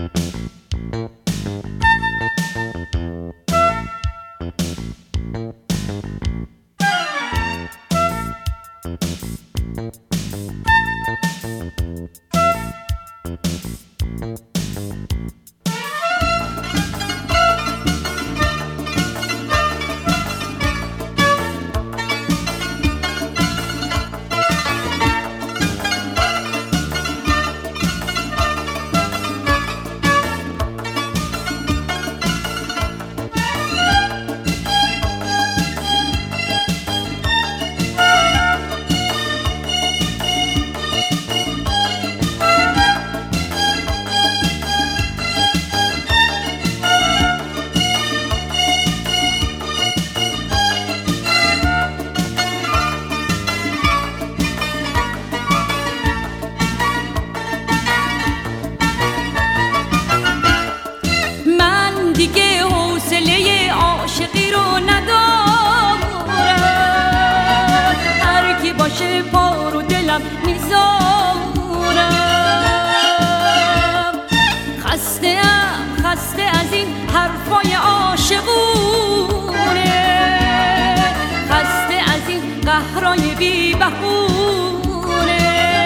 خسته از این حرفای عاشقونه، خسته از این قهرای بی بهونه.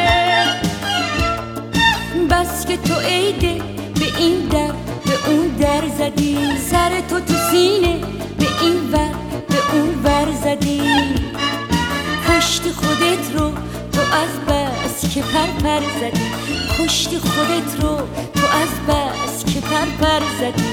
بس که تو عیده به این در به اون در زدی، سر تو تو سینه به این ور به اون ور زدی. کشتی خودت رو تو از بس که پر زدی، کشتی خودت رو تو از بس که پر زدی.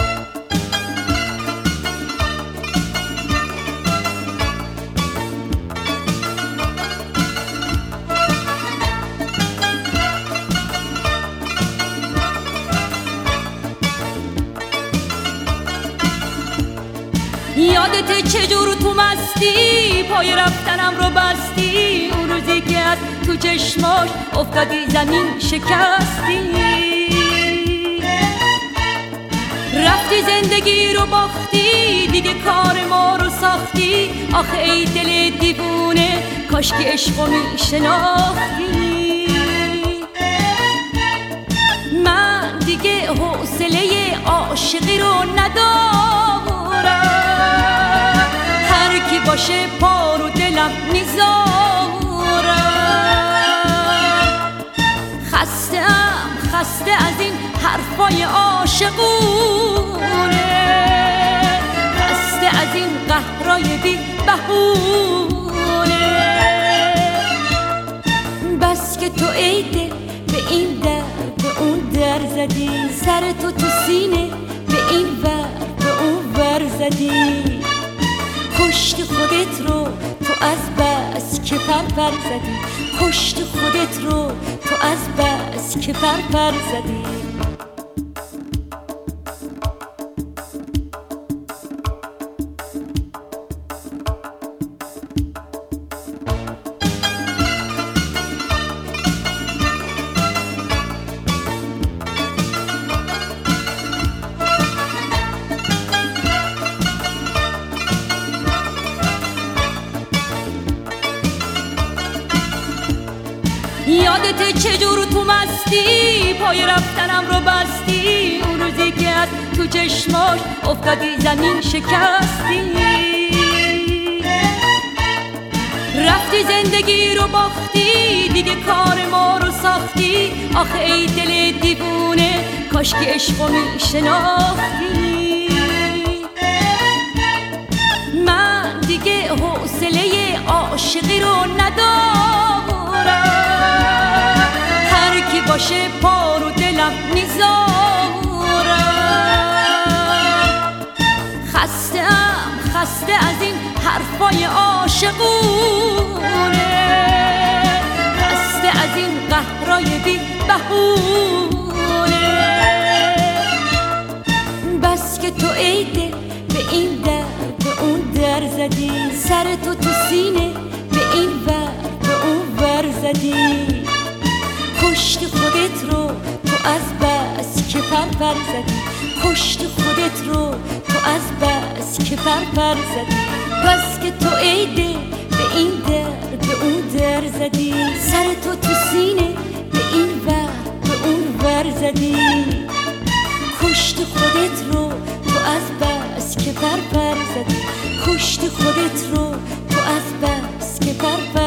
یادت چجور تو مستی پای رفتنم رو بستی، اون روزی که از تو چشماش افتادی زمین شکستی، رفتی زندگی رو باختی، دیگه کار ما رو ساختی. آخه ای دل دیوونه کاش که عشقو میشناختی. من دیگه حوصله عاشقی رو ندارم، هر کی باشه پا رو دلم میذارم. خسته از این حرفای عاشقونه، خسته از این قهرای بی بهونه. بس که تو عیده به این در به اون در زدی، سر تو تو سینه به این ور به اون ور زدی. کشتی خودت رو تو از بس که پر زدی، کشتی خودت رو تو از بس که پر زدی. یادت چجور تو مستی پای رفتنم رو بستی، اون روزی که از تو چشماش افتادی زمین شکستی، رفتی زندگی رو باختی، دیگه کار ما رو ساختی. آخه ای دل دیوونه کاش که عشقو میشناختی. من دیگه حوصله عاشقی رو ندارم، هر کی باشه پا رو دلم میذارم. خسته از این حرفای عاشقونه، خسته از این قهرای بی بهونه. بس که تو عیده به این در به اون در زدی، سر تو تو سینه به این ور به اون ور زدی. کشتی خودت رو تو از بس که پر زدی، کشتی خودت رو تو از بس که پر زدی. بس که تو عیده به این در به اون در زدی، سر تو تو سینه به این ور به اون ور زدی. کشتی خودت رو تو از بس که پر زدی، کشتی خودت رو تو از بس که پر